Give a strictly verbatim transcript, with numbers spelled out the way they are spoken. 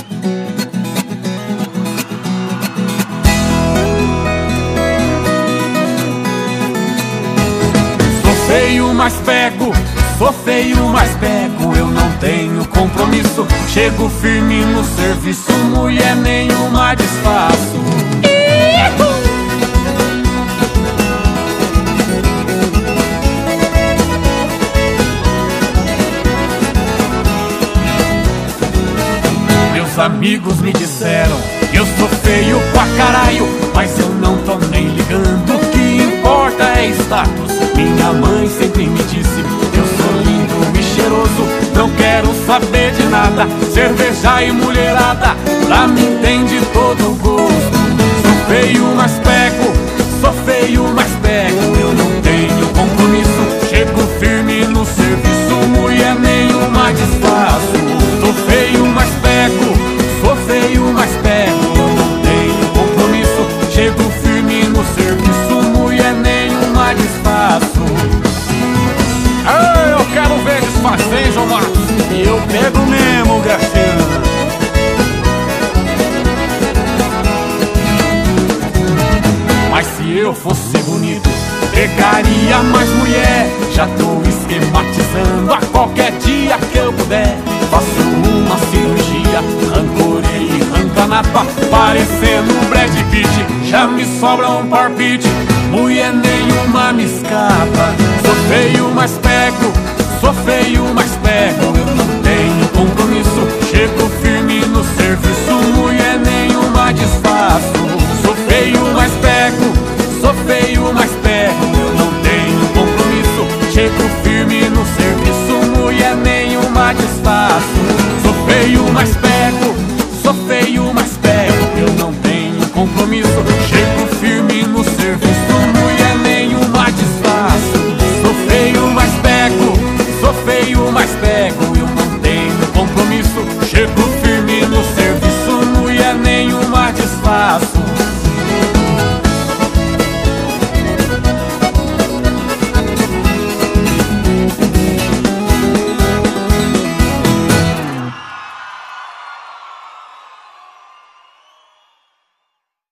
Feio, mas pego, sou feio, mas pego. Eu não tenho compromisso, chego firme no serviço. Mulher nenhuma desfaço. Meus amigos me disseram que eu sou feio pra caralho, mas eu não tô nem ligando. O que importa é status. Minha mãe sempre me disse: eu sou lindo e cheiroso, não quero saber de nada. Cerveja e mulherada, pra mim tem de todo gosto. Sou feio, mas pego, sou feio, mas pego. Eu não tenho compromisso, chego firme no serviço. Mulher nenhuma desfaço. Sou feio, mas pego, sou feio, mas pego. Eu não tenho compromisso, chego firme no serviço. Mulher nenhuma desfaço. Ah, eu quero ver desfazer, João Marcos. E eu pego mesmo, Graciano. Mas se eu fosse bonito, pegaria mais mulher. Já tô esquematizando, a qualquer dia que eu puder faço uma cirurgia, rancorei e rancanapa, parecendo Brad Pitt. Já me sobra um parpite, mulher nenhuma me escapa. Sou feio, mas pego, sou feio, mas pego. Eu não tenho compromisso, chego firme no serviço. Mulher nenhuma desfaço. Sou feio, mas pego, sou feio, mas pego. Eu não tenho compromisso, chego firme no serviço. Mulher nenhuma desfaço. Sou feio, mas pego, sou feio, mas pego. Eu não tenho compromisso, chego firme no serviço. Mulher nenhuma desfaço. Sou feio, mas pego, sou feio, mas pego. Eu não tenho compromisso, chego firme no serviço. Mulher nenhuma desfaço.